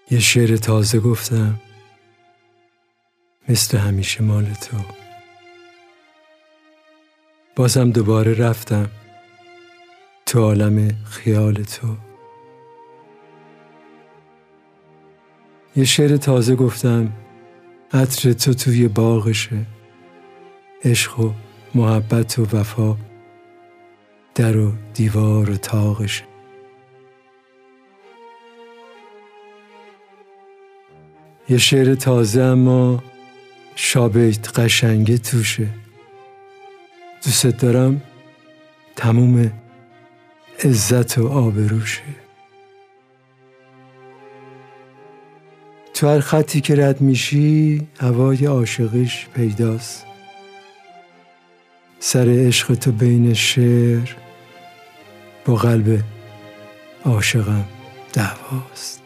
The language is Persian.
یه شعر تازه گفتم، مثل همیشه مال تو. بازم دوباره رفتم تو عالم خیال تو. یه شعر تازه گفتم، عطر تو توی باغشه، عشق و محبت و وفا در و دیوار و طاقشه. یه شعر تازه اما شابیت قشنگه توشه، دوست دارم تموم عزت و آبروشه. تو هر خطی که رد میشی هوای عاشقیش پیداست، سر عشق تو بین شعر با قلب عاشقم دعواست.